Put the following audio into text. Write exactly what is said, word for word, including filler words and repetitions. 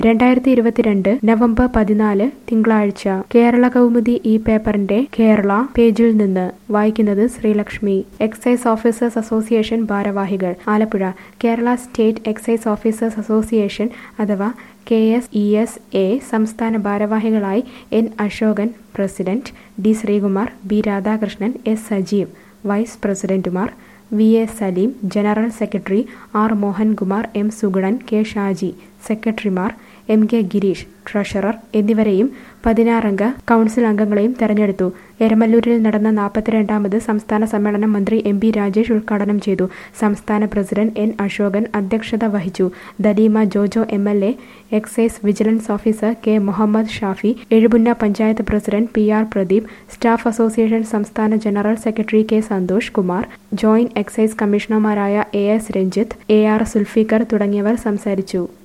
രണ്ടായിരത്തി ഇരുപത്തിരണ്ട് നവംബർ പതിനാല് തിങ്കളാഴ്ച കേരള കൗമുദി ഈ പേപ്പറിന്റെ കേരള പേജിൽ നിന്ന് വായിക്കുന്നത് ശ്രീലക്ഷ്മി. എക്സൈസ് ഓഫീസേഴ്സ് അസോസിയേഷൻ ഭാരവാഹികൾ Alappuzha. Kerala state excise officers association അഥവാ K S E S A സംസ്ഥാന ഭാരവാഹികളായി N Ashokan president, D Sreekumar, B Radhakrishnan, S Sajeev vice പ്രസിഡന്റുമാർ, V A Saleem general secretary, R Mohankumar, M Sugunan, K Shaji സെക്രട്ടറിമാർ, എം കെ ഗിരീഷ് ട്രഷറർ എന്നിവരെയും പതിനാറംഗ കൗൺസിൽ അംഗങ്ങളെയും തെരഞ്ഞെടുത്തു. എരമല്ലൂരിൽ നടന്ന നാൽപ്പത്തിരണ്ടാമത് സംസ്ഥാന സമ്മേളനം മന്ത്രി എം പി രാജേഷ് ഉദ്ഘാടനം ചെയ്തു. സംസ്ഥാന പ്രസിഡന്റ് എൻ അശോകൻ അധ്യക്ഷത വഹിച്ചു. Daleema Jojo M L A, excise vigilance officer K Muhammad Shafi, Ezhupunna panchayat president P R Pradeep, staff association സംസ്ഥാന general secretary K Santhosh Kumar, joint excise കമ്മീഷണർമാരായ A S Ranjith, A R Sulfikar തുടങ്ങിയവർ സംസാരിച്ചു.